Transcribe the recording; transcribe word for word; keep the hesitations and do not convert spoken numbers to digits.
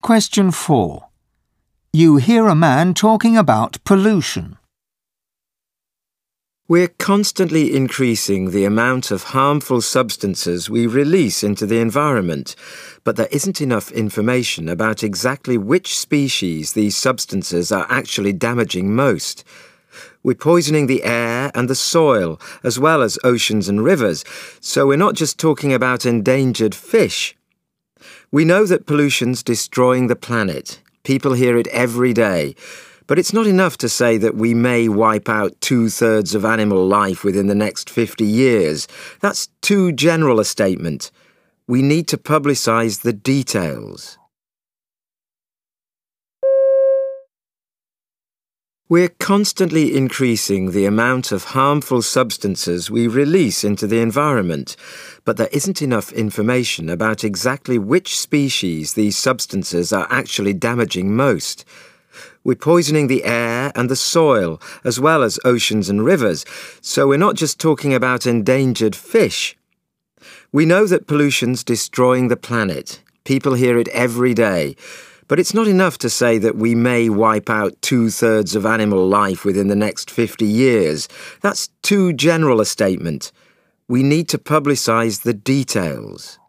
Question four. You hear a man talking about pollution. We're constantly increasing the amount of harmful substances we release into the environment, but there isn't enough information about exactly which species these substances are actually damaging most. We're poisoning the air and the soil, as well as oceans and rivers, so we're not just talking about endangered fish. We know that pollution's destroying the planet. People hear it every day. But it's not enough to say that we may wipe out two-thirds of animal life within the next fifty years. That's too general a statement. We need to publicise the details. We're constantly increasing the amount of harmful substances we release into the environment, but there isn't enough information about exactly which species these substances are actually damaging most. We're poisoning the air and the soil, as well as oceans and rivers, so we're not just talking about endangered fish. We know that pollution's destroying the planet. People hear it every day. But it's not enough to say that we may wipe out two-thirds of animal life within the next fifty years. That's too general a statement. We need to publicise the details.